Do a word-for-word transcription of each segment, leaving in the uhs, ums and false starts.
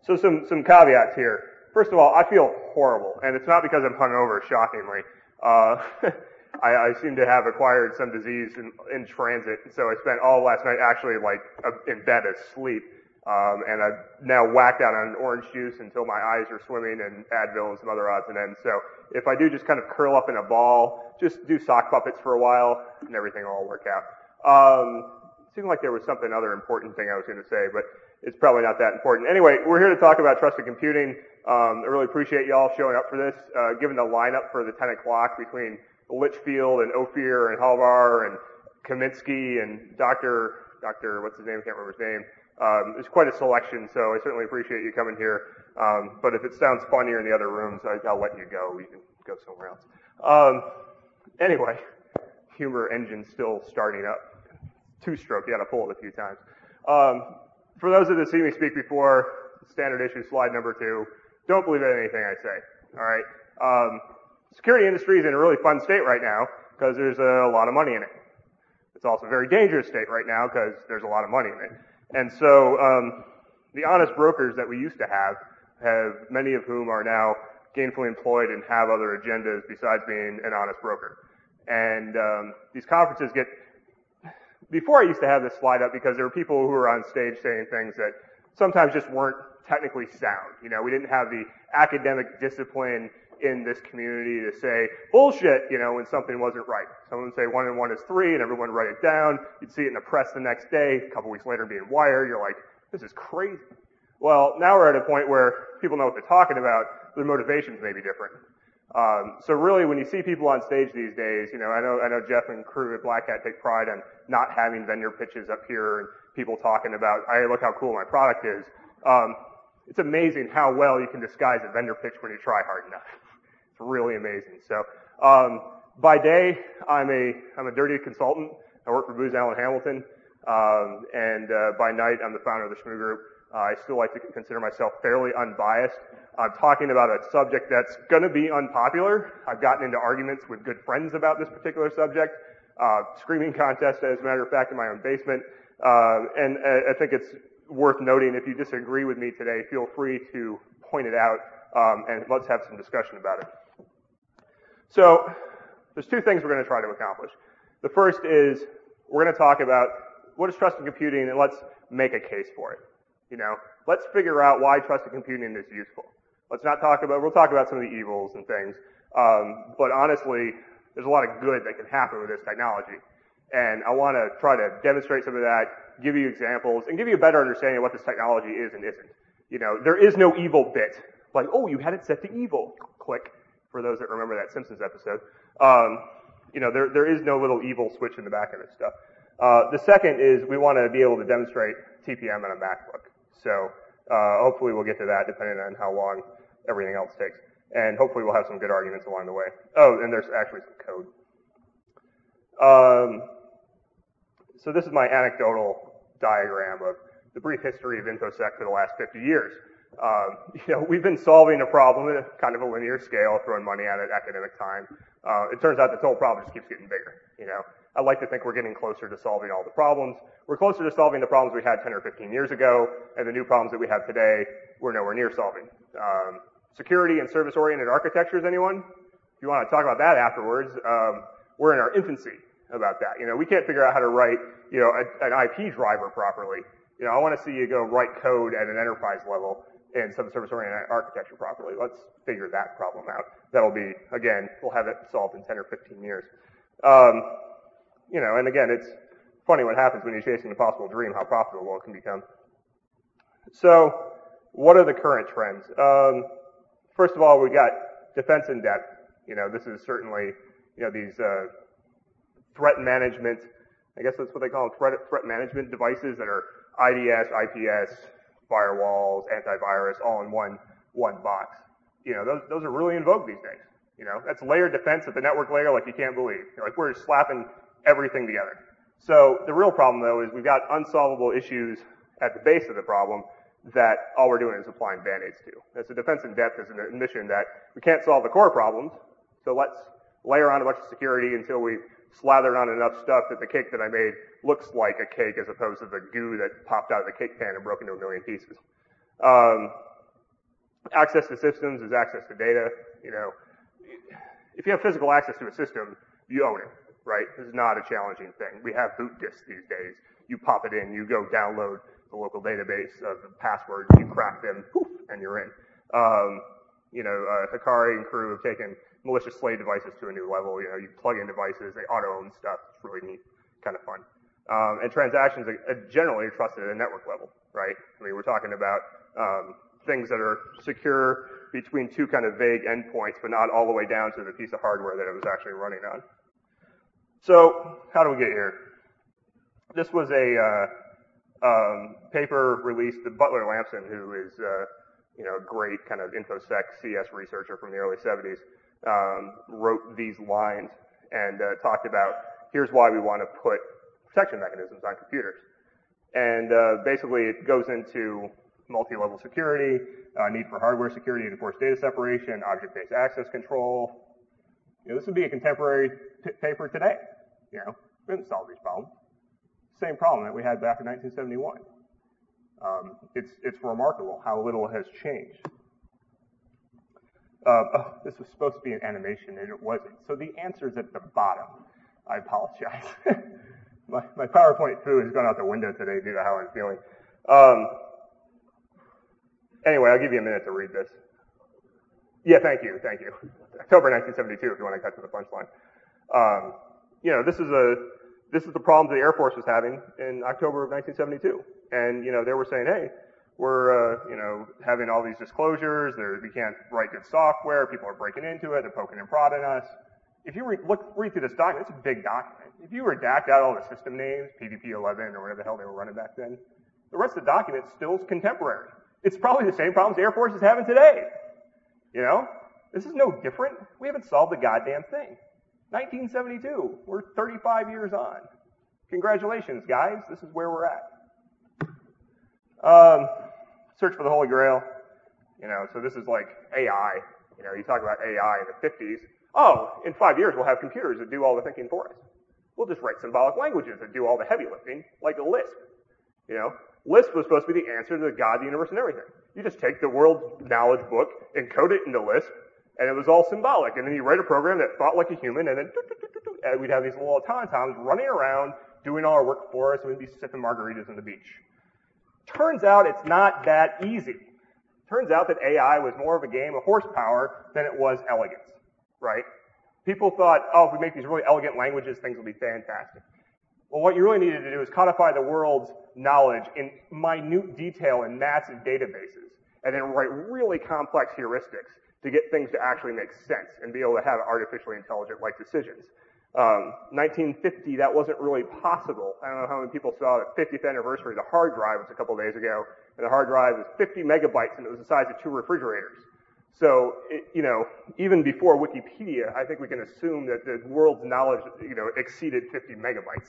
So some, some caveats here. First of all, I feel horrible, and it's not because I'm hungover, shockingly. Uh, I, I seem to have acquired some disease in, in transit, so I spent all last night actually like in bed asleep. Um, and I've now whacked out on orange juice until my eyes are swimming and Advil and some other odds and ends. So if I do just kind of curl up in a ball, just do sock puppets for a while and everything will all work out. Um, it seemed like there was something other important thing I was going to say, but it's probably not that important. Anyway, we're here to talk about trusted computing. Um, I really appreciate y'all showing up for this. Uh, given the lineup for the ten o'clock between Litchfield and Ophir and Halvar and Kaminsky and Doctor Doctor what's his name? I can't remember his name. Um, it's quite a selection, so I certainly appreciate you coming here. Um, but if it sounds funnier in the other rooms, I, I'll let you go. You can go somewhere else. Um, anyway, humor engine still starting up. Two-stroke, you got to pull it a few times. Um, for those that have seen me speak before, standard issue slide number two. Don't believe anything I say. All right. Um, security industry is in a really fun state right now because there's a lot of money in it. It's also a very dangerous state right now because there's a lot of money in it. And so, um, the honest brokers that we used to have, have many of whom are now gainfully employed and have other agendas besides being an honest broker. And, um, these conferences get, before I used to have this slide up because there were people who were on stage saying things that sometimes just weren't technically sound. You know, we didn't have the academic discipline in this community to say bullshit, you know, when something wasn't right. Someone would say one and one is three and everyone would write it down. You'd see it in the press the next day, a couple weeks later being wired. You're like, this is crazy. Well, now we're at a point where people know what they're talking about. Their motivations may be different. Um, so really when you see people on stage these days, you know, I know, I know Jeff and crew at Black Hat take pride on not having vendor pitches up here and people talking about, hey, look how cool my product is. Um, it's amazing how well you can disguise a vendor pitch when you try hard enough. It's really amazing. So, um, by day, I'm a, I'm a dirty consultant. I work for Booz Allen Hamilton. Um, and, uh, by night, I'm the founder of the Shmoo Group. Uh, I still like to consider myself fairly unbiased. I'm talking about a subject that's gonna be unpopular. I've gotten into arguments with good friends about this particular subject. Uh, screaming contest, as a matter of fact, in my own basement. Uh, and uh, I think it's worth noting, if you disagree with me today, feel free to point it out, um, and let's have some discussion about it. So, there's two things we're going to try to accomplish. The first is, we're going to talk about what is trusted computing and let's make a case for it. You know, let's figure out why trusted computing is useful. Let's not talk about, we'll talk about some of the evils and things, um, but honestly, there's a lot of good that can happen with this technology. And I want to try to demonstrate some of that, give you examples, and give you a better understanding of what this technology is and isn't. You know, there is no evil bit. Like, oh, you had it set to evil. Click. For those that remember that Simpsons episode. Um, you know, there, there is no little evil switch in the back of this stuff. Uh, the second is we want to be able to demonstrate T P M on a MacBook. So, uh, hopefully we'll get to that depending on how long everything else takes. And hopefully we'll have some good arguments along the way. Oh, and there's actually some code. Um, so this is my anecdotal diagram of the brief history of InfoSec for the last fifty years. Um, you know, we've been solving a problem at a kind of a linear scale, throwing money at it, academic time. Uh, it turns out the whole problem just keeps getting bigger, you know. I like to think we're getting closer to solving all the problems. We're closer to solving the problems we had ten or fifteen years ago, and the new problems that we have today, we're nowhere near solving. Um, security and service-oriented architectures, anyone? If you want to talk about that afterwards, um, we're in our infancy about that. You know, we can't figure out how to write, you know, a, an I P driver properly. You know, I want to see you go write code at an enterprise level and some service-oriented architecture properly. Let's figure that problem out. That'll be, again, we'll have it solved in ten or fifteen years. Um, you know, and again, it's funny what happens when you're chasing a possible dream, how profitable it can become. So, what are the current trends? Um, first of all, we got defense in depth. You know, this is certainly, you know, these uh, threat management, I guess that's what they call them, threat, threat management devices that are I D S, I P S, firewalls, antivirus, all in one, one box. You know, those, those are really in vogue these days. You know, that's layered defense at the network layer like you can't believe. You're like, we're just slapping everything together. So the real problem though is we've got unsolvable issues at the base of the problem that all we're doing is applying band-aids to. That's a defense in depth is an admission that we can't solve the core problems, so let's layer on a bunch of security until we slathered on enough stuff that the cake that I made looks like a cake as opposed to the goo that popped out of the cake pan and broke into a million pieces. Um, access to systems is access to data. You know, if you have physical access to a system, you own it, right? This is not a challenging thing. We have boot disks these days. You pop it in, you go download the local database of the passwords, you crack them, poof, and you're in. Um, you know, uh, Hikari and crew have taken malicious slave devices to a new level. You know, you plug in devices, they auto-own stuff. It's really neat, kind of fun. Um, and transactions are generally trusted at a network level, right? I mean, we're talking about um, things that are secure between two kind of vague endpoints, but not all the way down to the piece of hardware that it was actually running on. So, how do we get here? This was a uh, um, paper released by Butler Lampson, who is uh, you know a great kind of InfoSec C S researcher from the early seventies, um, wrote these lines and uh, talked about here's why we want to put protection mechanisms on computers. And uh, basically it goes into multi-level security, uh, need for hardware security to enforce data separation, object-based access control. You know, this would be a contemporary p- paper today. You know, we didn't solve these problems. Same problem that we had back in nineteen seventy-one. Um, it's, it's remarkable how little has changed. Uh, oh, this was supposed to be an animation and it wasn't. So the answer's at the bottom. I apologize. my, my PowerPoint foo has gone out the window today due to how I'm feeling. Um, anyway, I'll give you a minute to read this. Yeah, thank you, thank you. October nineteen seventy-two, if you want to cut to the punchline. Um, you know, this is a this is the problem the Air Force was having in October of nineteen seventy-two, and you know they were saying, hey, we're uh, you know having all these disclosures. There, we can't write good software. People are breaking into it. They're poking and prodding us. If you read, look, read through this document, it's a big document. If you redact out all the system names, P V P eleven or whatever the hell they were running back then, the rest of the document still is contemporary. It's probably the same problems the Air Force is having today. You know? This is no different. We haven't solved the goddamn thing. nineteen seventy-two. We're thirty-five years on. Congratulations, guys. This is where we're at. Um, search for the Holy Grail. You know, so this is like A I. You know, you talk about A I in the fifties. Oh, in five years we'll have computers that do all the thinking for us. We'll just write symbolic languages that do all the heavy lifting, like Lisp. You know, Lisp was supposed to be the answer to the God, the universe, and everything. You just take the world's knowledge book, encode it into Lisp, and it was all symbolic. And then you write a program that thought like a human, and then and we'd have these little automatons running around doing all our work for us, and we'd be sipping margaritas on the beach. Turns out it's not that easy. Turns out that A I was more of a game of horsepower than it was elegance. Right? People thought, oh, if we make these really elegant languages, things will be fantastic. Well, what you really needed to do is codify the world's knowledge in minute detail in massive databases, and then write really complex heuristics to get things to actually make sense and be able to have artificially intelligent-like decisions. Um, nineteen fifty, that wasn't really possible. I don't know how many people saw the fiftieth anniversary of the hard drive was a couple days ago, and the hard drive was fifty megabytes, and it was the size of two refrigerators. So, it, you know, even before Wikipedia, I think we can assume that the world's knowledge, you know, exceeded fifty megabytes.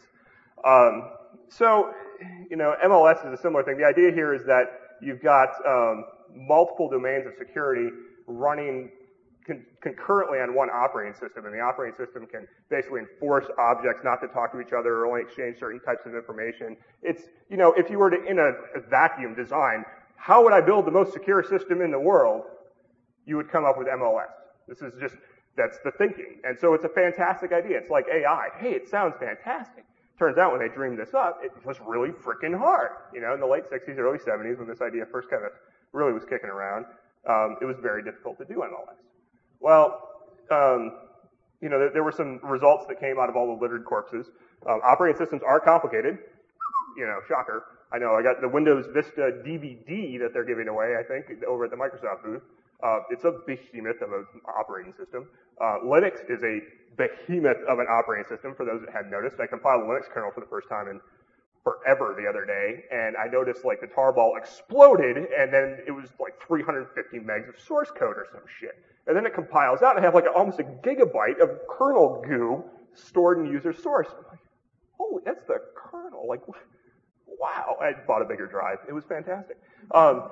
Um, so, you know, M L S is a similar thing. The idea here is that you've got um, multiple domains of security running con- concurrently on one operating system, and the operating system can basically enforce objects not to talk to each other or only exchange certain types of information. It's, you know, if you were to, in a, a vacuum design, how would I build the most secure system in the world? You would come up with M L S. This is just, that's the thinking. And so it's a fantastic idea. It's like A I. Hey, it sounds fantastic. Turns out when they dreamed this up, it was really freaking hard. You know, in the late sixties, early seventies, when this idea first kind of really was kicking around, um, it was very difficult to do M L S. Well, um, you know, there, there were some results that came out of all the littered corpses. Um, operating systems are complicated. You know, shocker. I know, I got the Windows Vista D V D that they're giving away, I think, over at the Microsoft booth. Uh, it's a behemoth of an operating system. Uh, Linux is a behemoth of an operating system, for those that hadn't noticed. I compiled a Linux kernel for the first time in forever the other day, and I noticed like the tarball exploded, and then it was like three hundred fifty megs of source code or some shit. And then it compiles out, and I have like a, almost a gigabyte of kernel goo stored in user source. I'm like, holy, that's the kernel. Like, wow. I bought a bigger drive. It was fantastic. Um,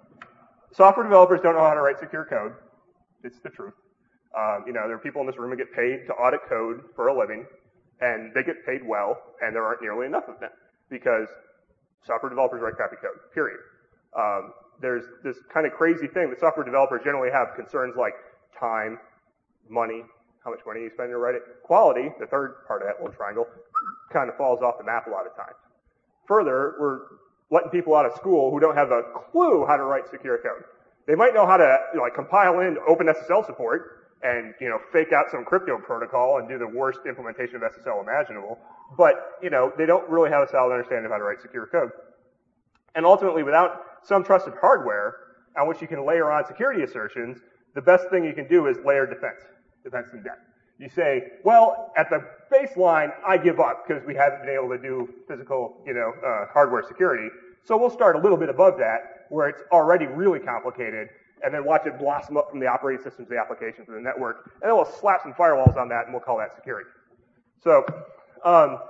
Software developers don't know how to write secure code. It's the truth. Um, you know, there are people in this room who get paid to audit code for a living, and they get paid well, and there aren't nearly enough of them because software developers write crappy code, period. Um, there's this kind of crazy thing that software developers generally have concerns like time, money, how much money you spend to write it. Quality, the third part of that little triangle, kind of falls off the map a lot of times. Further, we're letting people out of school who don't have a clue how to write secure code. They might know how to like compile in OpenSSL support and, you know, fake out some crypto protocol and do the worst implementation of S S L imaginable, but, you know, they don't really have a solid understanding of how to write secure code. And ultimately, without some trusted hardware on which you can layer on security assertions, the best thing you can do is layer defense, defense in depth. You say, well, at the baseline, I give up because we haven't been able to do physical, you know, uh, hardware security. So we'll start a little bit above that, where it's already really complicated, and then watch it blossom up from the operating systems, the applications, and the network, and then we'll slap some firewalls on that, and we'll call that security. So, um,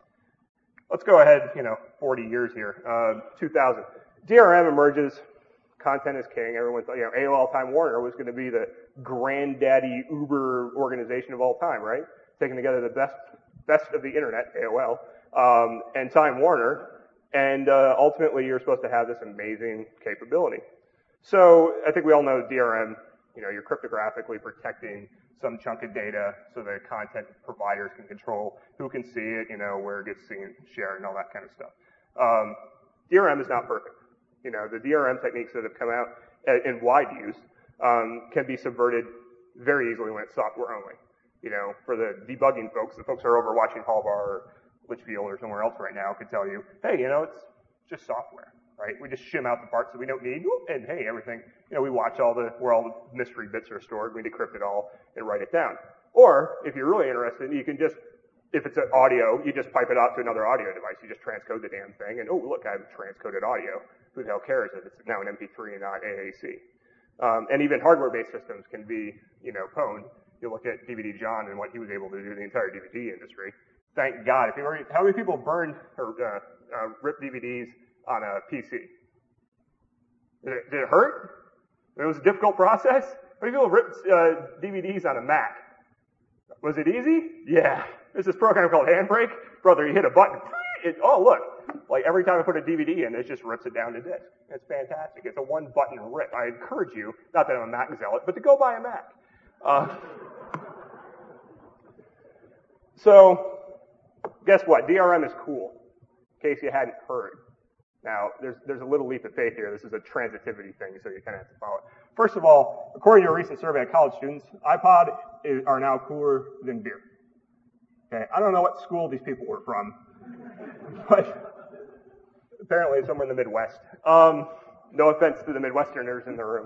let's go ahead, you know, forty years here. Uh, two thousand. D R M emerges. Content is king. Everyone's, you know, A O L Time Warner was going to be the granddaddy Uber organization of all time, right? Taking together the best, best of the internet, A O L, um, and Time Warner, and uh, ultimately you're supposed to have this amazing capability. So I think we all know D R M. You know, you're cryptographically protecting some chunk of data so that content providers can control who can see it, you know, where it gets seen, shared, and all that kind of stuff. Um, D R M is not perfect. You know, the D R M techniques that have come out in wide use um, can be subverted very easily when it's software only. You know, for the debugging folks, the folks who are over watching Hallbar or Litchfield or somewhere else right now could tell you, hey, you know, it's just software, right? We just shim out the parts that we don't need, and hey, everything, you know, we watch all the, where all the mystery bits are stored, we decrypt it all and write it down. Or, if you're really interested, you can just, if it's an audio, you just pipe it out to another audio device. You just transcode the damn thing, and oh, look, I have transcoded audio. Who the hell cares if it's now an M P three and not A A C? Um, and even hardware-based systems can be, you know, pwned. You look at D V D John and what he was able to do to the entire D V D industry. Thank God. If you were, how many people burned or uh, uh, ripped D V Ds on a P C? Did it, did it hurt? It was a difficult process. How many people ripped uh, D V Ds on a Mac? Was it easy? Yeah. There's this program called Handbrake. Brother, you hit a button. It, oh, look. Like, every time I put a D V D in, it just rips it down to disk. It's fantastic. It's a one-button rip. I encourage you, not that I'm a Mac zealot, but to go buy a Mac. Uh, so, guess what? D R M is cool, in case you hadn't heard. Now, there's, there's a little leap of faith here. This is a transitivity thing, so you kind of have to follow it. First of all, according to a recent survey of college students, iPod is, are now cooler than beer. Okay, I don't know what school these people were from, but apparently it's somewhere in the Midwest. Um, no offense to the Midwesterners in the room.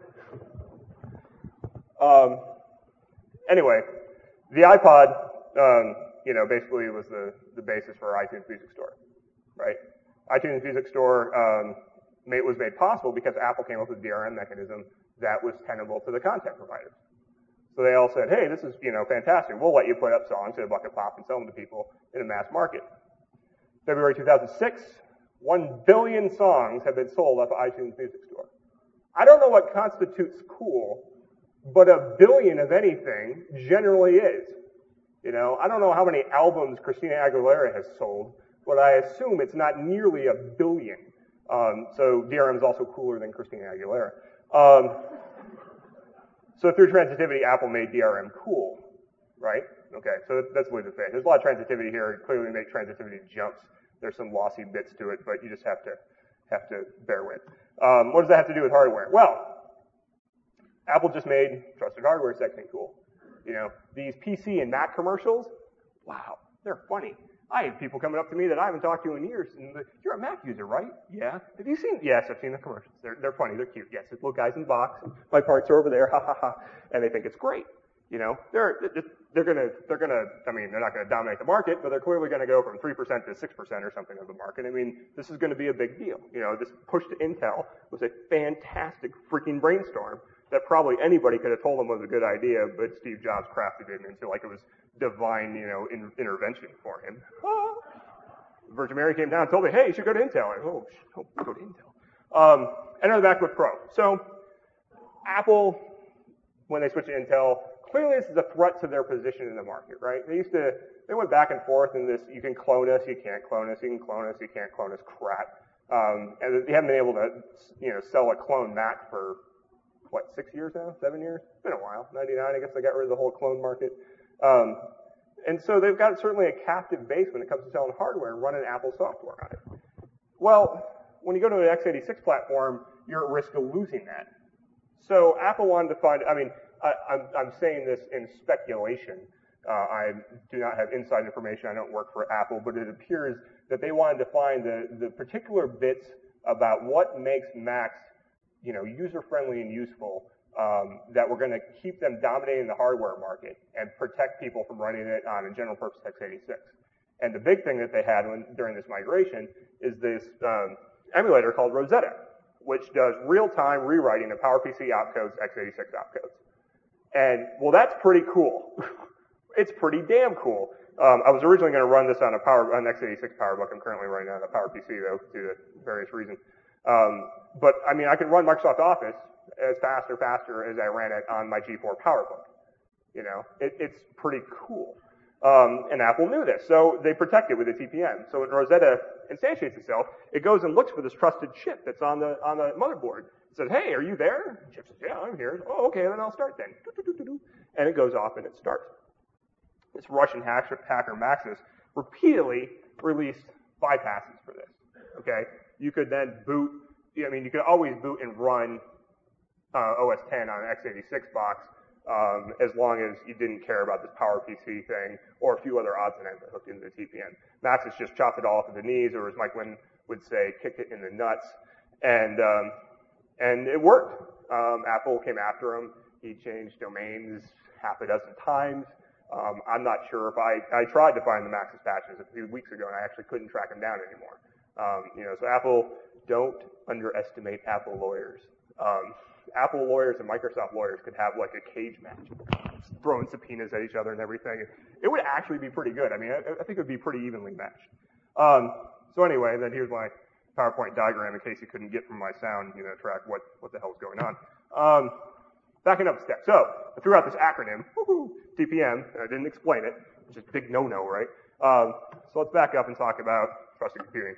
Um, anyway, the iPod, um, you know, basically was the, the basis for iTunes Music Store, right? iTunes Music Store um, made, was made possible because Apple came up with a D R M mechanism that was tenable to the content providers. So they all said, hey, this is, you know, fantastic. We'll let you put up songs in a bucket pop and sell them to people in a mass market. February two thousand six, one billion songs have been sold off of iTunes Music Store. I don't know what constitutes cool, but a billion of anything generally is. You know, I don't know how many albums Christina Aguilera has sold, but I assume it's not nearly a billion. Um, so D R M is also cooler than Christina Aguilera. Um, so through transitivity, Apple made D R M cool, right? Okay, so that's leap of faith. There's a lot of transitivity here. Clearly, we make transitivity jumps. There's some lossy bits to it, but you just have to have to bear with. Um, what does that have to do with hardware? Well, Apple just made trusted hardware section cool. You know, these P C and Mac commercials, wow, they're funny. I have people coming up to me that I haven't talked to in years, and the, you're a Mac user, right? Yeah. Have you seen? Yes, I've seen the commercials. They're they're funny. They're cute. Yes, it's little guys in the box. My parts are over there. Ha ha ha. And they think it's great. You know, they're they're gonna they're gonna. I mean, they're not gonna dominate the market, but they're clearly gonna go from three percent to six percent or something of the market. I mean, this is gonna be a big deal. You know, this push to Intel was a fantastic freaking brainstorm that probably anybody could have told them was a good idea, but Steve Jobs crafted it into like it was divine, you know, in, intervention for him. Ah. Virgin Mary came down and told me, hey, you should go to Intel. I, oh, oh, go to Intel. Um, enter the MacBook Pro. So, Apple, when they switched to Intel, clearly this is a threat to their position in the market, right? They used to, they went back and forth in this, you can clone us, you can't clone us, you can clone us, you can't clone us crap. Um, and they haven't been able to, you know, sell a clone Mac for, what, six years now? Seven years? It's been a while. ninety-nine, I guess they got rid of the whole clone market. Um, and so they've got certainly a captive base when it comes to selling hardware and running Apple software on it. Well, when you go to an x eighty-six platform, you're at risk of losing that. So Apple wanted to find, I mean, I, I'm, I'm saying this in speculation. Uh, I do not have inside information. I don't work for Apple, but it appears that they wanted to find the, the particular bits about what makes Macs, you know, user-friendly and useful, um, that were going to keep them dominating the hardware market and protect people from running it on a general-purpose x eighty-six. And the big thing that they had when, during this migration is this um, emulator called Rosetta, which does real-time rewriting of PowerPC opcodes, x eighty-six opcodes. And, well, that's pretty cool. It's pretty damn cool. Um, I was originally going to run this on a power, an x eighty-six PowerBook. I'm currently running it on a PowerPC, though, due to various reasons. Um, but, I mean, I could run Microsoft Office as fast or faster as I ran it on my G four PowerBook. You know, it, it's pretty cool. Um, and Apple knew this, so they protect it with a T P M. So when Rosetta instantiates itself, it goes and looks for this trusted chip that's on the on the motherboard. It says, "Hey, are you there?" The chip says, "Yeah, I'm here." "Oh, okay, then I'll start then." And it goes off and it starts. This Russian hacker, hacker Maxis repeatedly released bypasses for this. Okay, you could then boot. I mean, you could always boot and run uh, O S ten on an x eighty-six box. Um, as long as you didn't care about this PowerPC thing or a few other odds and ends that hooked into the T P M. Maxis just chopped it all off at the knees, or as Mike Wynn would say, kicked it in the nuts, and um, and it worked. Um, Apple came after him. He changed domains half a dozen times. Um, I'm not sure if I I tried to find the Maxis patches a few weeks ago, and I actually couldn't track them down anymore. Um, you know, so Apple, don't underestimate Apple lawyers. Um, Apple lawyers and Microsoft lawyers could have like a cage match, throwing subpoenas at each other and everything. It would actually be pretty good. I mean, I, I think it would be pretty evenly matched. Um, so anyway, then here's my PowerPoint diagram in case you couldn't get from my sound, you know, track what, what the hell's going on. Um, backing up a step. So I threw out this acronym, woohoo, T P M, and I didn't explain it, which is a big no-no, right? Um, so let's back up and talk about trusted computing.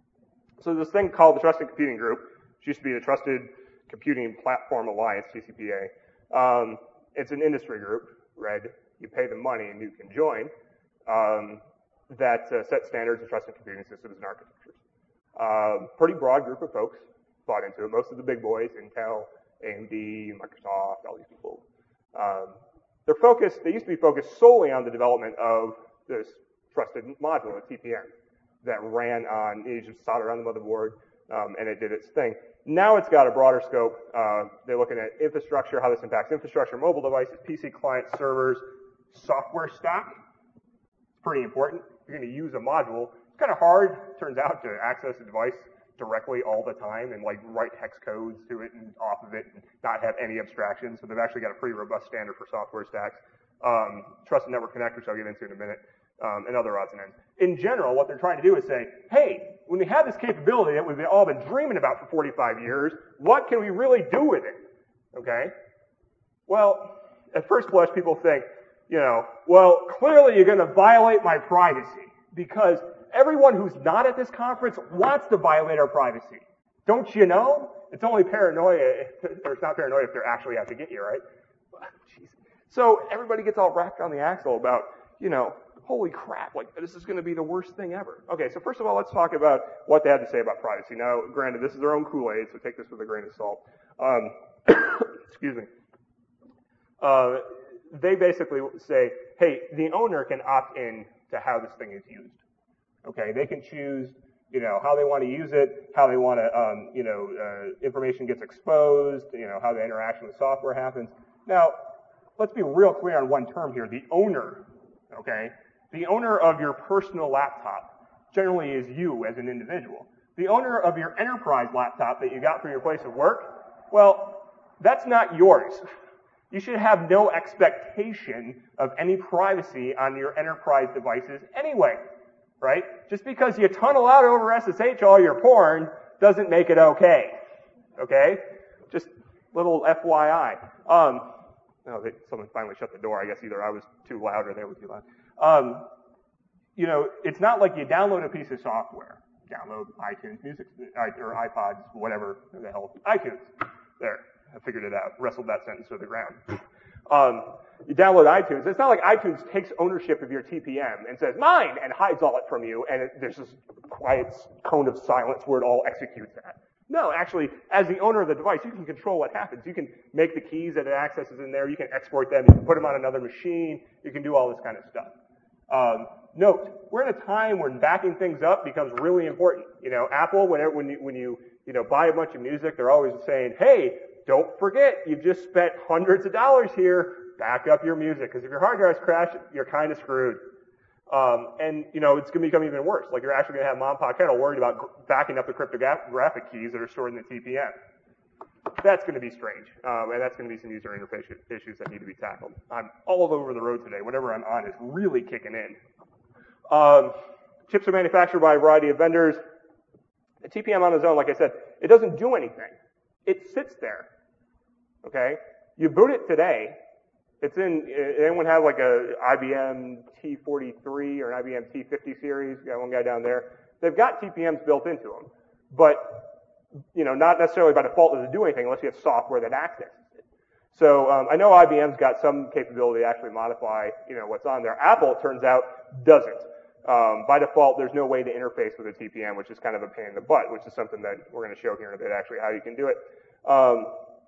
So this thing called the Trusted Computing Group, which used to be the Trusted Computing Platform Alliance, T C P A. Um, it's an industry group, right? You pay the money and you can join, um, that uh, set standards of trusted computing systems and architectures. Um, pretty broad group of folks bought into it. Most of the big boys, Intel, A M D, Microsoft, all these people. Um, they're focused, they used to be focused solely on the development of this trusted module, a T P M, that ran on, you just soldered on the motherboard, um, and it did its thing. Now it's got a broader scope. Uh, they're looking at infrastructure, how this impacts infrastructure, mobile devices, P C clients, servers, software stack. It's pretty important. You're going to use a module. It's kind of hard, turns out, to access a device directly all the time and like write hex codes to it and off of it and not have any abstractions. So they've actually got a pretty robust standard for software stacks. Um, trusted network connectors, I'll get into in a minute. Um, and other odds and ends. In general, what they're trying to do is say, hey, when we have this capability that we've all been dreaming about for forty-five years, what can we really do with it? Okay? Well, at first blush, people think, you know, well, clearly you're going to violate my privacy because everyone who's not at this conference wants to violate our privacy. Don't you know? It's only paranoia, if, or it's not paranoia if they're actually out to get you, right? Jeez. So everybody gets all wrapped on the axle about, you know, holy crap, like, this is going to be the worst thing ever. Okay, so first of all, let's talk about what they had to say about privacy. Now, granted, this is their own Kool-Aid, so take this with a grain of salt. Um, excuse me. Uh, they basically say, hey, the owner can opt in to how this thing is used. Okay, they can choose, you know, how they want to use it, how they want to, um, you know, uh, information gets exposed, you know, how the interaction with software happens. Now, let's be real clear on one term here, the owner, okay? The owner of your personal laptop generally is you as an individual. The owner of your enterprise laptop that you got for your place of work, well, that's not yours. You should have no expectation of any privacy on your enterprise devices anyway, right? Just because you tunnel out over S S H all your porn doesn't make it okay, okay? Just little F Y I. Um, oh, they, someone finally shut the door. I guess either I was too loud or they were too loud. Um, you know, it's not like you download a piece of software download iTunes Music, or iPods, whatever the hell, iTunes. There, I figured it out, wrestled that sentence to the ground. Um, you download iTunes. It's not like iTunes takes ownership of your T P M and says, mine, and hides all it from you, and it, there's this quiet cone of silence where it all executes that. No, actually, as the owner of the device, you can control what happens. You can make the keys that it accesses in there. You can export them. You can put them on another machine. You can do all this kind of stuff. Um, note, we're in a time when backing things up becomes really important. You know, Apple, whenever, when you, when you, you know, buy a bunch of music, they're always saying, hey, don't forget, you've just spent hundreds of dollars here. Back up your music. Because if your hard drives crash, you're kind of screwed. Um, and, you know, it's going to become even worse. Like, you're actually going to have Mom, Pop, Kettle worried about backing up the cryptographic keys that are stored in the T P M. That's going to be strange. Um, and that's going to be some user interface issues that need to be tackled. I'm all over the road today. Whatever I'm on is really kicking in. Um, chips are manufactured by a variety of vendors. The T P M on its own, like I said, it doesn't do anything. It sits there. Okay? You boot it today. It's in, anyone have like a I B M T forty-three or an I B M T fifty series? Got one guy down there. They've got T P Ms built into them. But, you know, not necessarily by default does it do anything unless you have software that accesses it. So, um, I know I B M's got some capability to actually modify, you know, what's on there. Apple, it turns out, doesn't. Um, by default, there's no way to interface with a T P M, which is kind of a pain in the butt, which is something that we're going to show here in a bit, actually, how you can do it. Um,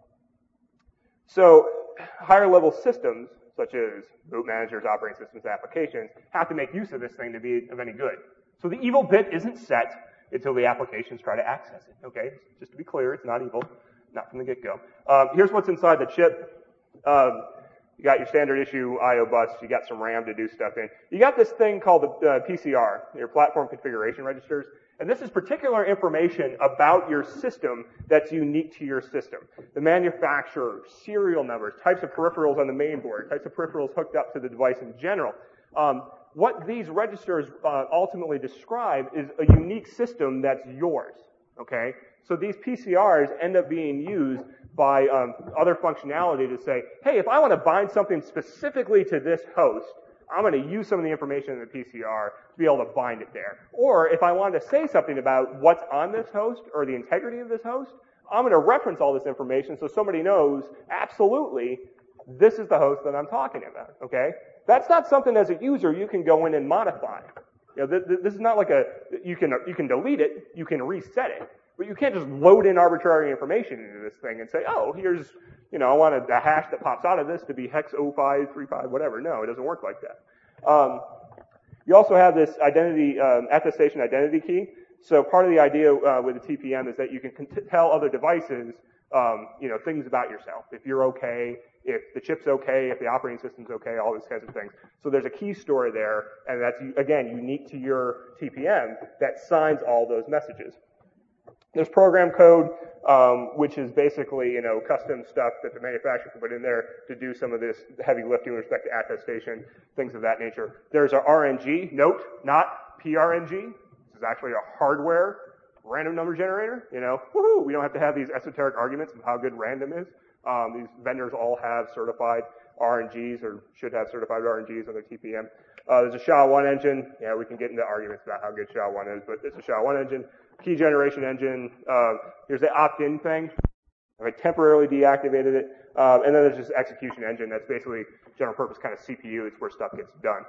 so, higher level systems, such as boot managers, operating systems, applications, have to make use of this thing to be of any good. So the evil bit isn't set until the applications try to access it. Okay? Just to be clear, it's not evil. Not from the get-go. Um, here's what's inside the chip. Um, you got your standard issue I O bus. You got some RAM to do stuff in. You got this thing called the uh, P C R, your platform configuration registers. And this is particular information about your system that's unique to your system. The manufacturer, serial numbers, types of peripherals on the main board, types of peripherals hooked up to the device in general. Um, what these registers uh, ultimately describe is a unique system that's yours. Okay? So these P C Rs end up being used by um, other functionality to say, hey, if I want to bind something specifically to this host, I'm going to use some of the information in the P C R to be able to bind it there. Or if I wanted to say something about what's on this host or the integrity of this host, I'm going to reference all this information so somebody knows absolutely this is the host that I'm talking about. Okay? That's not something as a user you can go in and modify. You know, th- th- this is not like a you can you can delete it, you can reset it, but you can't just load in arbitrary information into this thing and say, oh, here's you know, I want a, a hash that pops out of this to be hex oh five three five, whatever. No, it doesn't work like that. Um, you also have this identity, um, attestation identity key. So part of the idea uh, with the T P M is that you can cont- tell other devices, um, you know, things about yourself. If you're okay, if the chip's okay, if the operating system's okay, all these kinds of things. So there's a key store there, and that's, again, unique to your T P M that signs all those messages. There's program code, um, which is basically, you know, custom stuff that the manufacturer can put in there to do some of this heavy lifting with respect to attestation, things of that nature. There's a R N G, note, not P R N G. This is actually a hardware random number generator. You know, woohoo! We don't have to have these esoteric arguments of how good random is. Um, these vendors all have certified R N Gs or should have certified R N Gs on their T P M. Uh, there's a S H A one engine. Yeah, we can get into arguments about how good S H A one is, but it's a S H A one engine. Key generation engine. Uh, here's the opt-in thing. I temporarily deactivated it. Um, and then there's this execution engine that's basically general purpose kind of C P U. It's where stuff gets done.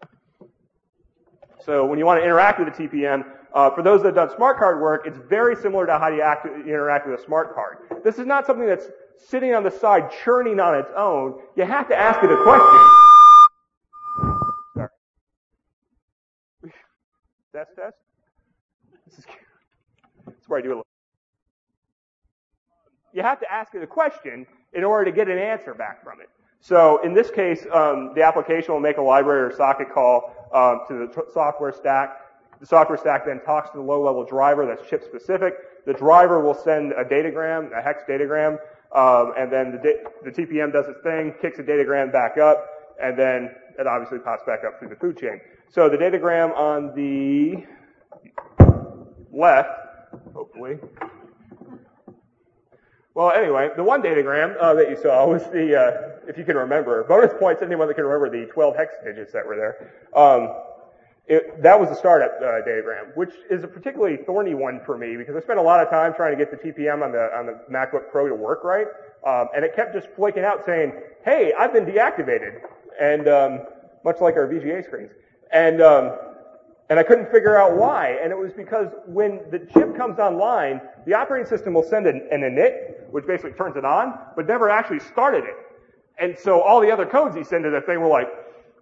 So when you want to interact with the T P M, uh, for those that have done smart card work, it's very similar to how you act, interact with a smart card. This is not something that's sitting on the side churning on its own. You have to ask it a question. Sorry. Test, test. This is, this is where I do a little. You have to ask it a question in order to get an answer back from it. So in this case, um, the application will make a library or socket call um, to the t- software stack. The software stack then talks to the low-level driver that's chip-specific. The driver will send a datagram, a hex datagram, um, and then the, da- the T P M does its thing, kicks the datagram back up, and then it obviously pops back up through the food chain. So the datagram on the left, hopefully. Well, anyway, the one datagram uh, that you saw was the, uh, if you can remember, bonus points, anyone that can remember the twelve hex digits that were there. Um, It, that was the startup uh, diagram, which is a particularly thorny one for me because I spent a lot of time trying to get the T P M on the on the MacBook Pro to work right, um, and it kept just flaking out saying, "Hey, I've been deactivated," and um, much like our V G A screens, and um, and I couldn't figure out why, and it was because when the chip comes online, the operating system will send an, an init, which basically turns it on, but never actually started it, and so all the other codes he sent to the thing were like.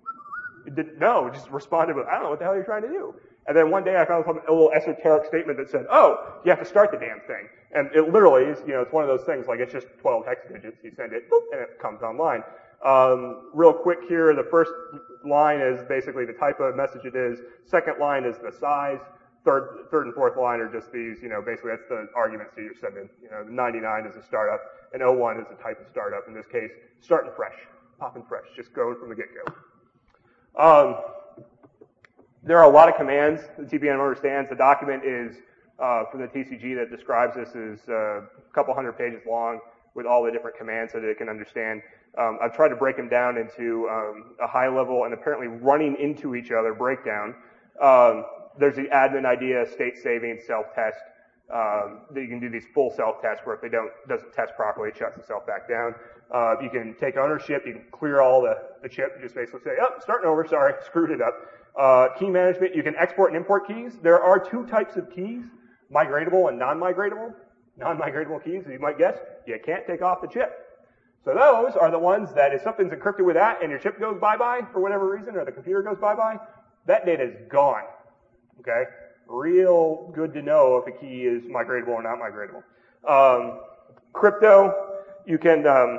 It didn't know, just responded with, I don't know what the hell you're trying to do. And then one day I found some a little esoteric statement that said, oh, you have to start the damn thing. And it literally is, you know, it's one of those things, like it's just twelve hex digits. You send it, boop, and it comes online. Um, real quick here, the first line is basically the type of message it is. Second line is the size. Third, third and fourth line are just these, you know, basically that's the arguments that you're sending. You know, ninety-nine is a startup, and oh one is a type of startup. In this case, starting fresh, popping fresh, just going from the get-go. Um, there are a lot of commands the T P M understands. The document is uh, from the T C G that describes this is uh, a couple hundred pages long with all the different commands that it can understand. Um, I've tried to break them down into um, a high level and apparently running into each other breakdown. Um, there's the admin idea, state saving, self-test. Um, that you can do these full self-tests where if they don't doesn't test properly, it shuts itself back down. Uh, you can take ownership. You can clear all the, the chip. You just basically say, oh, starting over. Sorry, screwed it up. Uh, key management. You can export and import keys. There are two types of keys, migratable and non-migratable. Non-migratable keys, as you might guess, you can't take off the chip. So those are the ones that if something's encrypted with that and your chip goes bye-bye for whatever reason or the computer goes bye-bye, that data is gone. Okay? Real good to know if a key is migratable or not migratable. Um, crypto, you can um,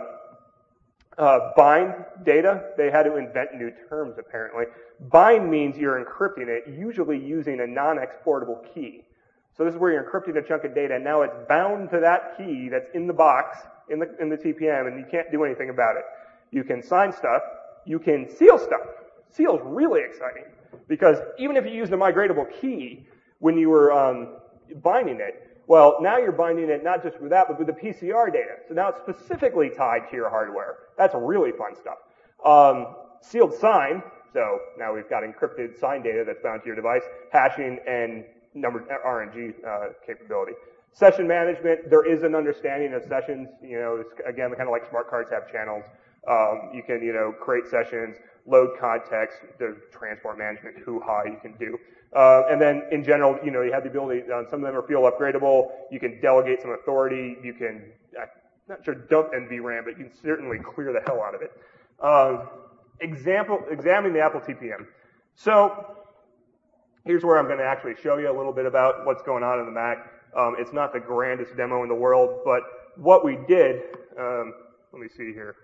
uh, bind data. They had to invent new terms, apparently. Bind means you're encrypting it, usually using a non-exportable key. So this is where you're encrypting a chunk of data, and now it's bound to that key that's in the box, in the, in the T P M, and you can't do anything about it. You can sign stuff. You can seal stuff. Seal is really exciting, because even if you used a migratable key, when you were um, binding it, well, now you're binding it not just with that, but with the P C R data. So now it's specifically tied to your hardware. That's really fun stuff. Um, sealed sign, so now we've got encrypted sign data that's bound to your device, hashing, and numbered R N G uh, capability. Session management, there is an understanding of sessions. You know, it's, again, kind of like smart cards have channels. Um, you can, you know, create sessions, load context, the transport management, hoo-ha you can do. Uh, and then in general, you know, you have the ability, uh, some of them are field upgradable. You can delegate some authority. You can, I'm not sure dump N V RAM, but you can certainly clear the hell out of it. Uh, example, examining the Apple T P M. So here's where I'm going to actually show you a little bit about what's going on in the Mac. Um, it's not the grandest demo in the world, but what we did, um, let me see here.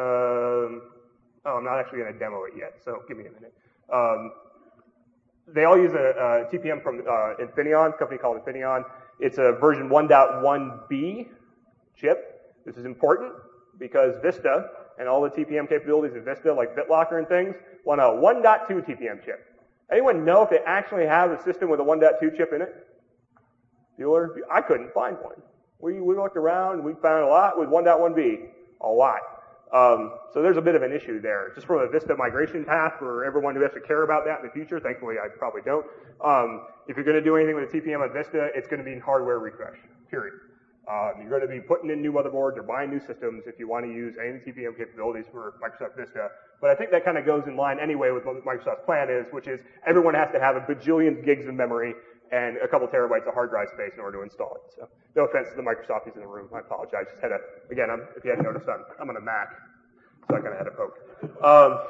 Um, oh, I'm not actually going to demo it yet, so give me a minute. Um, They all use a, a T P M from uh, Infineon, a company called Infineon. It's a version one point one B chip. This is important because Vista and all the T P M capabilities of Vista, like BitLocker and things, want a one point two T P M chip. Anyone know if they actually have a system with a one point two chip in it? Bueller? I couldn't find one. We, we looked around, we found a lot with one point one B. A lot. Um, so there's a bit of an issue there. Just from a Vista migration path for everyone who has to care about that in the future, thankfully I probably don't. Um, if you're going to do anything with a T P M on Vista, it's going to be in hardware refresh, period. Um, you're going to be putting in new motherboards or buying new systems if you want to use any of the T P M capabilities for Microsoft Vista. But I think that kind of goes in line anyway with what Microsoft's plan is, which is everyone has to have a bajillion gigs of memory and a couple terabytes of hard drive space in order to install it. So, no offense to the Microsofties in the room. I apologize. Just had a, again, I'm, if you hadn't noticed, I'm, I'm on a Mac, so I kind of had a poke. Um,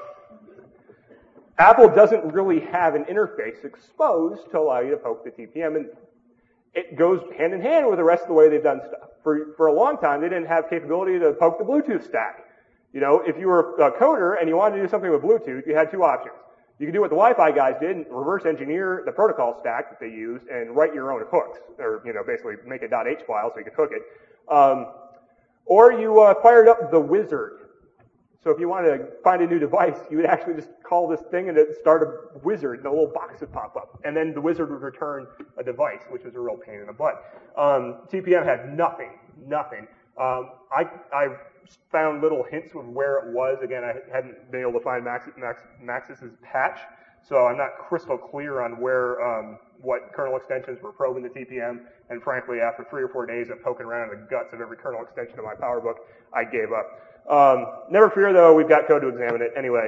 Apple doesn't really have an interface exposed to allow you to poke the T P M, and it goes hand in hand with the rest of the way they've done stuff. For, for a long time, they didn't have capability to poke the Bluetooth stack. You know, if you were a coder and you wanted to do something with Bluetooth, you had two options. You could do what the Wi-Fi guys did and reverse engineer the protocol stack that they used and write your own hooks, or, you know, basically make a .h file so you could hook it. Um, or you uh, fired up the wizard. So if you wanted to find a new device, you would actually just call this thing and it'd start a wizard and a little box would pop up. And then the wizard would return a device, which was a real pain in the butt. Um, T P M had nothing, nothing. Um, I, I found little hints of where it was. Again, I hadn't been able to find Max, Max, Maxis's patch. so I'm not crystal clear on where um, what kernel extensions were probing the T P M, and frankly, after three or four days of poking around in the guts of every kernel extension of my PowerBook, I gave up. Um, never fear, though, we've got code to examine it anyway.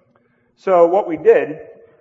So what we did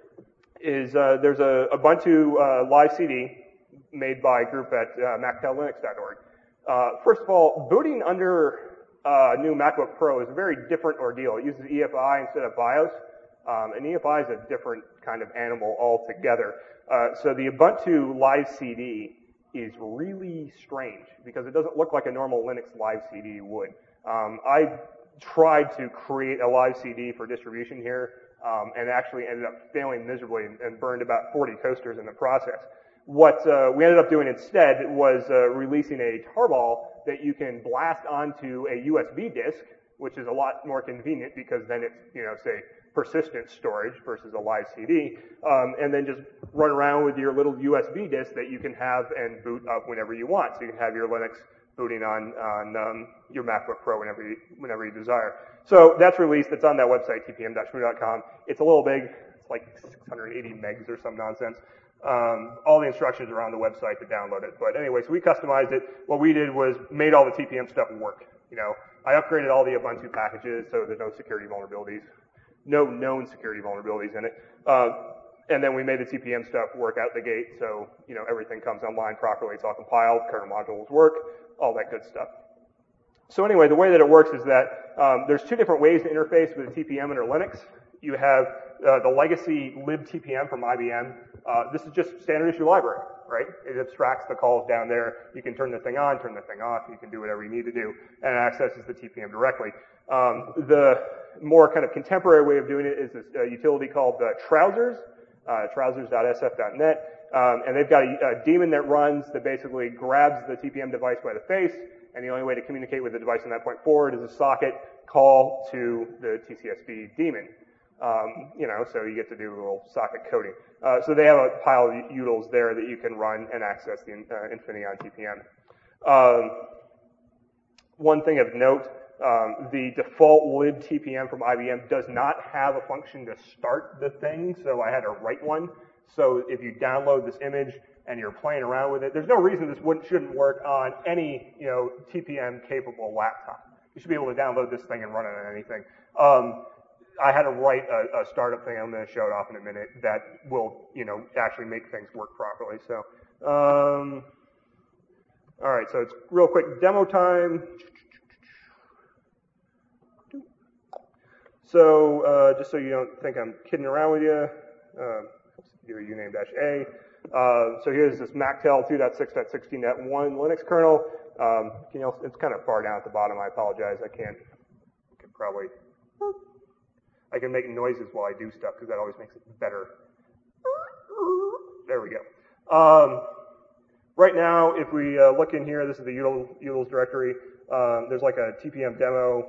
is uh, there's a Ubuntu uh, live C D made by a group at uh, mac tel linux dot org. Uh, first of all, booting under uh, a new MacBook Pro is a very different ordeal. It uses E F I instead of BIOS, um, and E F I is a different kind of animal altogether. Uh, so the Ubuntu live C D is really strange because it doesn't look like a normal Linux live C D would. Um, I tried to create a live C D for distribution here, um, and actually ended up failing miserably and, and burned about forty toasters in the process. What uh, we ended up doing instead was uh, releasing a tarball that you can blast onto a U S B disk, which is a lot more convenient because then it's, you know, say, persistent storage versus a live C D, um, and then just run around with your little U S B disk that you can have and boot up whenever you want. So you can have your Linux booting on, on um, your MacBook Pro whenever you, whenever you desire. So that's released. It's on that website, t p m dot shmoo dot com. It's a little big. It's like six hundred eighty megs or some nonsense. Um, all the instructions are on the website to download it. But anyway, so we customized it. What we did was made all the T P M stuff work. You know, I upgraded all the Ubuntu packages so there's no security vulnerabilities, no known security vulnerabilities in it. Uh, and then we made the T P M stuff work out the gate, so, you know, everything comes online properly. It's all compiled, kernel modules work, all that good stuff. So anyway, the way that it works is that um, there's two different ways to interface with the T P M under Linux. You have uh, the legacy libTPM from I B M. Uh, this is just standard issue library, right? It abstracts the calls down there. You can turn the thing on, turn the thing off. You can do whatever you need to do, and it accesses the T P M directly. Um, the more kind of contemporary way of doing it is this uh, utility called uh, Trousers, uh, trousers dot s f dot net, um, and they've got a, a daemon that runs that basically grabs the T P M device by the face, and the only way to communicate with the device from that point forward is a socket call to the T C S V daemon. Um, you know, so you get to do a little socket coding. Uh, so they have a pile of utils there that you can run and access the uh, Infineon T P M. Um, one thing of note, um, the default libTPM from I B M does not have a function to start the thing, so I had to write one. So if you download this image and you're playing around with it, there's no reason this wouldn't, shouldn't work on any, you know, T P M capable laptop. You should be able to download this thing and run it on anything. Um, I had to write a, a startup thing. I'm going to show it off in a minute that will, you know, actually make things work properly. So, um, all right. So it's real quick demo time. So uh, just so you don't think I'm kidding around with you, uh, do a uname dash a. Uh, so here's this MacTel two point six point sixteen point one Linux kernel. Um, you know, it's kind of far down at the bottom. I apologize. I can't. I can probably. I can make noises while I do stuff because that always makes it better. There we go. Um, right now, if we uh, look in here, this is the util, utils directory. Um, there's like a T P M demo,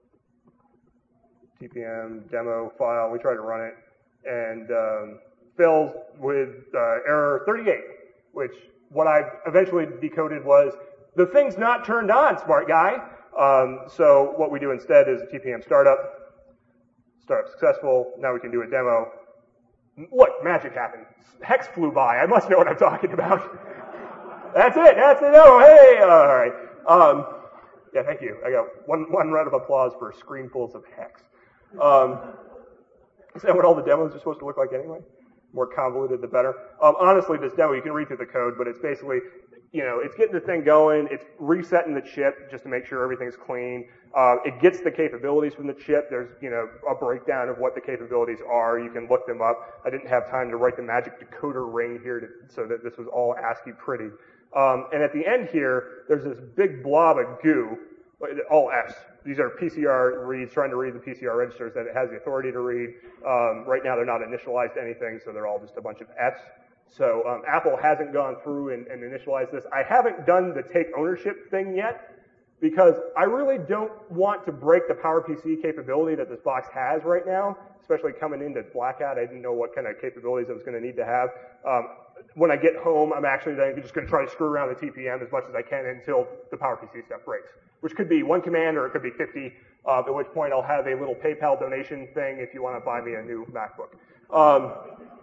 T P M demo file. We try to run it, and um, fails with uh, error thirty-eight, which what I eventually decoded was the thing's not turned on, smart guy. Um, so what we do instead is a T P M startup. Startup successful. Now we can do a demo. Look, magic happened. Hex flew by. I must know what I'm talking about. That's it. That's the demo. Hey, all right. Um, yeah, thank you. I got one one round of applause for screenfuls of hex. Um, is that what all the demos are supposed to look like anyway? More convoluted, the better. Um, honestly, this demo, you can read through the code, but it's basically, you know, it's getting the thing going. It's resetting the chip just to make sure everything's clean. Uh, it gets the capabilities from the chip. There's, you know, a breakdown of what the capabilities are. You can look them up. I didn't have time to write the magic decoder ring here to, so that this was all ASCII pretty. Um, and at the end here, there's this big blob of goo, all F's. These are P C R reads, trying to read the P C R registers that it has the authority to read. Um, right now, they're not initialized to anything, so they're all just a bunch of F's. So um, Apple hasn't gone through and, and initialized this. I haven't done the take ownership thing yet because I really don't want to break the PowerPC capability that this box has right now, especially coming into Blackout. I didn't know what kind of capabilities I was going to need to have. Um, when I get home, I'm actually then just going to try to screw around the T P M as much as I can until the PowerPC stuff breaks, which could be one command or it could be fifty, uh, at which point I'll have a little PayPal donation thing if you want to buy me a new MacBook. Um,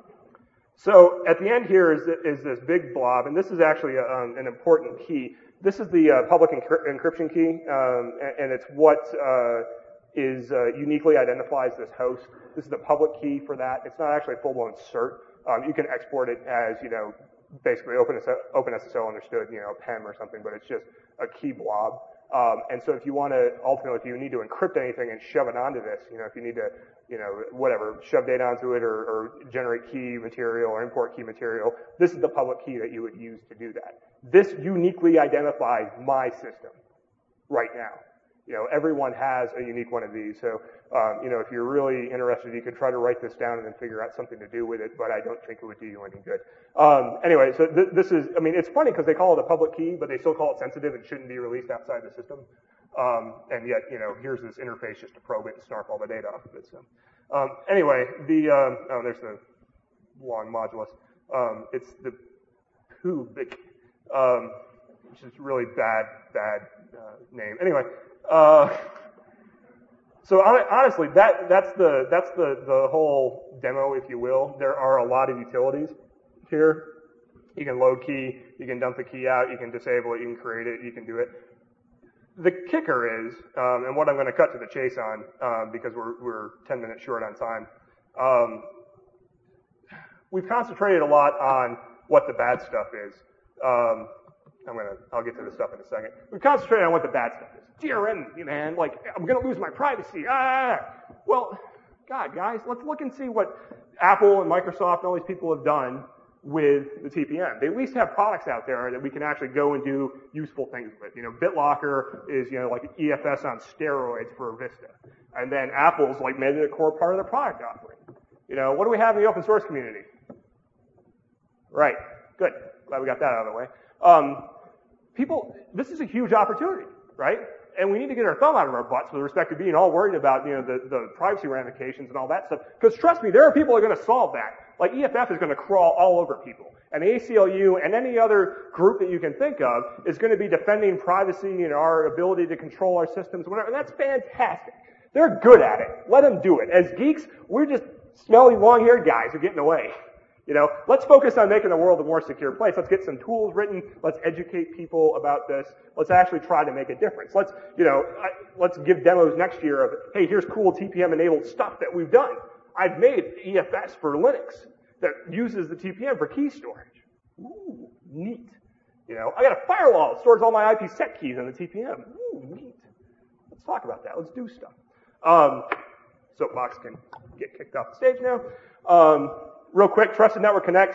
so at the end here is, is this big blob, and this is actually a, um, an important key. This is the uh, public encry- encryption key, um, and, and it's what uh, is uh, uniquely identifies this host. This is the public key for that. It's not actually a full-blown cert. Um, you can export it as, you know, basically OpenSSL understood, you know, P E M or something, but it's just a key blob. Um, and so if you want to, ultimately, if you need to encrypt anything and shove it onto this, you know, if you need to, you know, whatever, shove data onto it or, or generate key material or import key material, this is the public key that you would use to do that. This uniquely identifies my system right now. You know, everyone has a unique one of these. So, um, you know, if you're really interested, you could try to write this down and then figure out something to do with it, but I don't think it would do you any good. Um, anyway, so th- this is, I mean, it's funny because they call it a public key, but they still call it sensitive and shouldn't be released outside the system. Um, and yet, you know, here's this interface just to probe it and snarf all the data off of it. So, um, anyway, the, um, oh, there's the long modulus. Um, it's the pubic, um, which is really bad, bad uh, name. Anyway, uh, so honestly, that that's the that's the the whole demo, if you will. There are a lot of utilities here. You can load key, you can dump the key out, you can disable it, you can create it, you can do it. The kicker is, um, and what I'm going to cut to the chase on, um, because we're we're ten minutes short on time. Um, we've concentrated a lot on what the bad stuff is. Um, I'm gonna, I'll get to the stuff in a second. We've concentrated on what the bad stuff is. D R M, man, like, I'm gonna lose my privacy. Ah! Well, God, guys, let's look and see what Apple and Microsoft and all these people have done with the T P M. They at least have products out there that we can actually go and do useful things with. You know, BitLocker is, you know, like E F S on steroids for Vista. And then Apple's, like, made it a core part of their product offering. You know, what do we have in the open source community? Right. Good. Glad we got that out of the way. Um, people, this is a huge opportunity, right? And we need to get our thumb out of our butts with respect to being all worried about, you know, the, the privacy ramifications and all that stuff. Because trust me, there are people who are going to solve that. Like E F F is going to crawl all over people. And the A C L U and any other group that you can think of is going to be defending privacy and our ability to control our systems, whatever. And that's fantastic. They're good at it. Let them do it. As geeks, we're just smelly, long-haired guys who get in the way. You know, let's focus on making the world a more secure place. Let's get some tools written. Let's educate people about this. Let's actually try to make a difference. Let's, you know, let's give demos next year of, hey, here's cool T P M-enabled stuff that we've done. I've made E F S for Linux that uses the T P M for key storage. Ooh, neat. You know, I got a firewall that stores all my I P sec keys in the T P M. Ooh, neat. Let's talk about that. Let's do stuff. Um, Soapbox can get kicked off the stage now. Um, Real quick, Trusted Network Connect,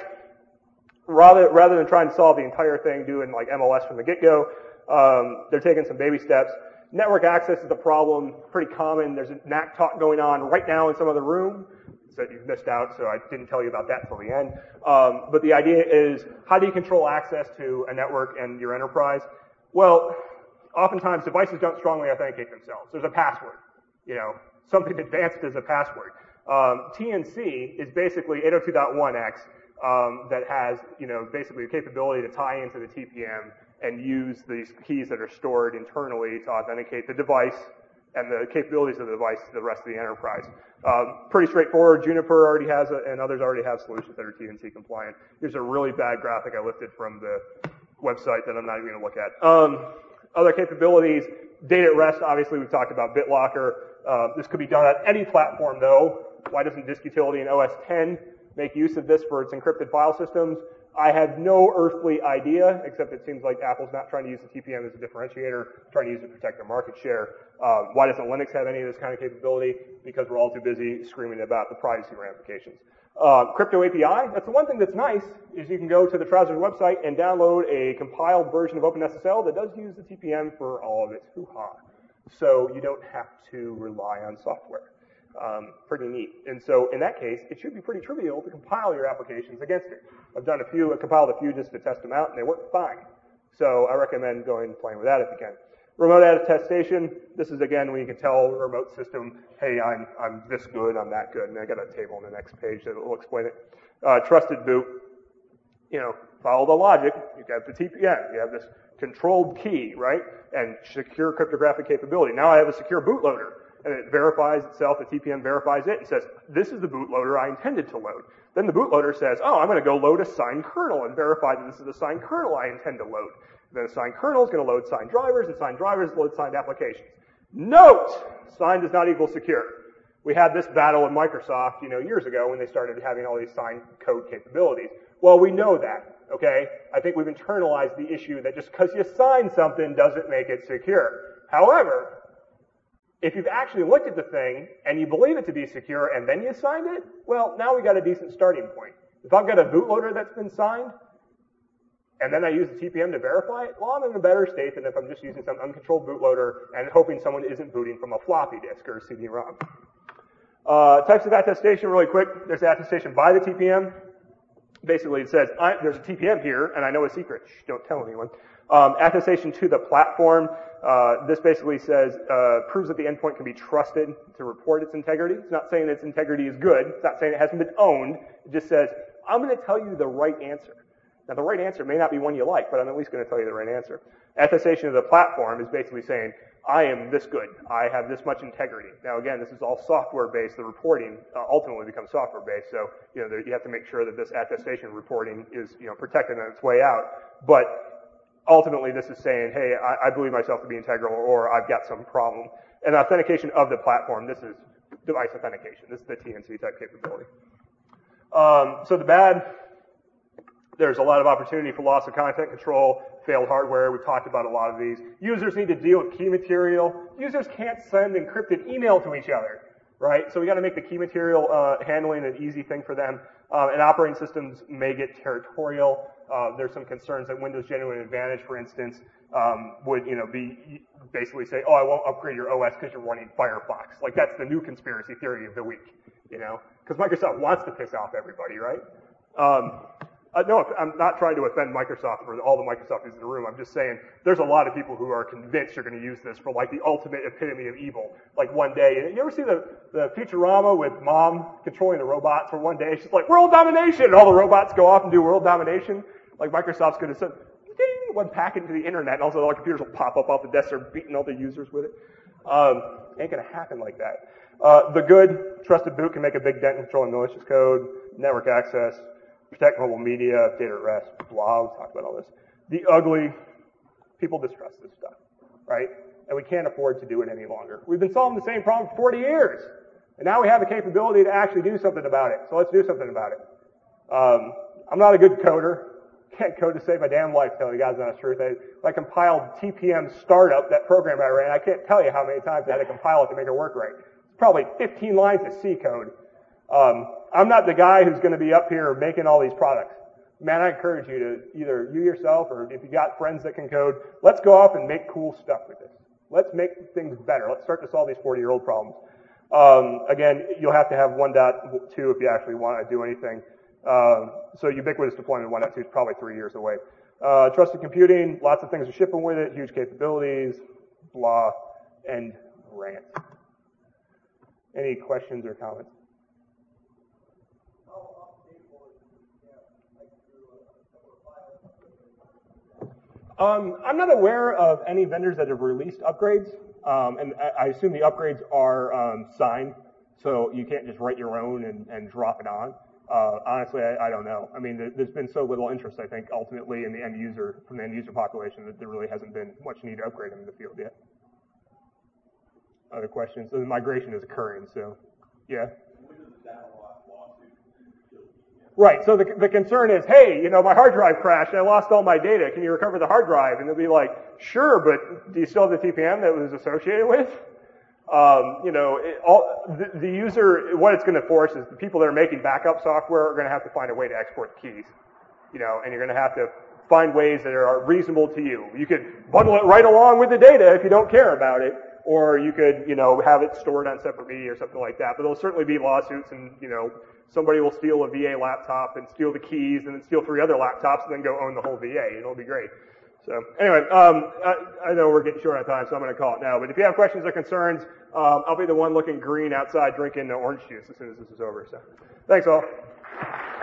rather rather than trying to solve the entire thing doing like M L S from the get-go, um, they're taking some baby steps. Network access is the problem, pretty common. There's a N A C talk going on right now in some other room, so you've missed out, so I didn't tell you about that until the end. Um, but the idea is, how do you control access to a network and your enterprise? Well, oftentimes devices don't strongly authenticate themselves. There's a password, you know, something advanced as a password. Um, T N C is basically eight oh two dot one x um, that has, you know, basically the capability to tie into the T P M and use these keys that are stored internally to authenticate the device and the capabilities of the device to the rest of the enterprise. Um, pretty straightforward. Juniper already has, a, and others already have solutions that are T N C compliant. Here's a really bad graphic I lifted from the website that I'm not even going to look at. Um, other capabilities, data at rest. Obviously, we've talked about BitLocker. Uh, this could be done on any platform, though. Why doesn't Disk Utility in O S ten make use of this for its encrypted file systems? I have no earthly idea, except it seems like Apple's not trying to use the T P M as a differentiator, trying to use it to protect their market share. Uh, why doesn't Linux have any of this kind of capability? Because we're all too busy screaming about the privacy ramifications. Uh, Crypto A P I, that's the one thing that's nice, is you can go to the Trousers website and download a compiled version of OpenSSL that does use the T P M for all of its hoo-ha. So you don't have to rely on software. Um, pretty neat. And so in that case, it should be pretty trivial to compile your applications against it. I've done a few, I compiled a few just to test them out, and they work fine. So I recommend going and playing with that if you can. Remote attestation, this is again when you can tell a remote system, hey, I'm, I'm this good, I'm that good, and I got a table on the next page that will explain it. Uh, trusted boot, you know, follow the logic. You have the T P M, you have this controlled key, right? And secure cryptographic capability. Now I have a secure bootloader. and it verifies itself, the T P M verifies it, and says, this is the bootloader I intended to load. Then the bootloader says, oh, I'm going to go load a signed kernel and verify that this is the signed kernel I intend to load. And then a signed kernel is going to load signed drivers, and signed drivers load signed applications. Note, signed does not equal secure. We had this battle with Microsoft, you know, years ago when they started having all these signed code capabilities. Well, we know that, okay? I think we've internalized the issue that just because you sign something doesn't make it secure. However, if you've actually looked at the thing and you believe it to be secure and then you signed it, well, now we got a decent starting point. If I've got a bootloader that's been signed and then I use the T P M to verify it, well, I'm in a better state than if I'm just using some uncontrolled bootloader and hoping someone isn't booting from a floppy disk or a C D ROM. Uh, types of attestation, really quick. There's attestation by the T P M. Basically, it says, I, there's a T P M here, and I know a secret. Shh, don't tell anyone. Um, attestation to the platform. Uh, this basically says, uh, proves that the endpoint can be trusted to report its integrity. It's not saying its integrity is good. It's not saying it hasn't been owned. It just says, I'm going to tell you the right answer. Now, the right answer may not be one you like, but I'm at least going to tell you the right answer. Attestation of the platform is basically saying, I am this good. I have this much integrity. Now, again, this is all software-based. The reporting uh, ultimately becomes software-based, so you know there, you have to make sure that this attestation reporting is you know protected on its way out. But ultimately, this is saying, hey, I, I believe myself to be integral, or I've got some problem. And authentication of the platform. This is device authentication. This is the T N C type capability. Um, so the bad. There's a lot of opportunity for loss of content control, failed hardware. We've talked about a lot of these. Users need to deal with key material. Users can't send encrypted email to each other, right? So we got to make the key material uh, handling an easy thing for them. Um, and operating systems may get territorial. Uh, there's some concerns that Windows Genuine Advantage, for instance, um, would you know be basically say, oh, I won't upgrade your O S because you're running Firefox. Like that's the new conspiracy theory of the week, you know, because Microsoft wants to piss off everybody, right? Um, Uh, no, I'm not trying to offend Microsoft or all the Microsofties in the room. I'm just saying there's a lot of people who are convinced you're going to use this for like the ultimate epitome of evil. Like one day, you ever see the, the Futurama with mom controlling the robots for one day? She's like, world domination! And all the robots go off and do world domination. Like Microsoft's going to send ding, one packet into the internet and also all the computers will pop up off the desk. They're beating all the users with it. Um, ain't going to happen like that. Uh, the good, trusted boot can make a big dent in controlling malicious code, network access, protect mobile media, data at rest, blah, we'll talk about all this. The ugly, people distrust this stuff, right? And we can't afford to do it any longer. We've been solving the same problem for forty years. And now we have the capability to actually do something about it. So let's do something about it. Um, I'm not a good coder. Can't code to save my damn life, telling you guys the honest truth. I, I compiled T P M Startup, that program I ran. I can't tell you how many times I had to compile it to make it work right. It's probably fifteen lines of C code. Um, I'm not the guy who's going to be up here making all these products. Man, I encourage you to either you yourself or if you got friends that can code, let's go off and make cool stuff with this. Let's make things better. Let's start to solve these forty-year-old problems. Um, again, you'll have to have one point two if you actually want to do anything. Uh, so ubiquitous deployment one point two is probably three years away. Uh, trusted computing, lots of things are shipping with it, huge capabilities, blah, and rant. Any questions or comments? Um, I'm not aware of any vendors that have released upgrades, um, and I assume the upgrades are um, signed, so you can't just write your own and, and drop it on. Uh, honestly, I, I don't know. I mean, there's been so little interest, I think, ultimately in the end user, from the end user population, that there really hasn't been much need to upgrade them in the field yet. Other questions? So the migration is occurring, so yeah. Right, so the, the concern is, hey, you know, my hard drive crashed and I lost all my data. Can you recover the hard drive? And they'll be like, sure, but do you still have the T P M that it was associated with? Um, you know, it, all, the, the user, what it's going to force is the people that are making backup software are going to have to find a way to export the keys. You know, and you're going to have to find ways that are reasonable to you. You could bundle it right along with the data if you don't care about it, or you could, you know, have it stored on separate media or something like that. But there'll certainly be lawsuits and, you know, somebody will steal a V A laptop and steal the keys and then steal three other laptops and then go own the whole V A. It'll be great. So anyway, um, I, I know we're getting short on time, so I'm going to call it now. But if you have questions or concerns, um, I'll be the one looking green outside drinking the orange juice as soon as this is over. So thanks all.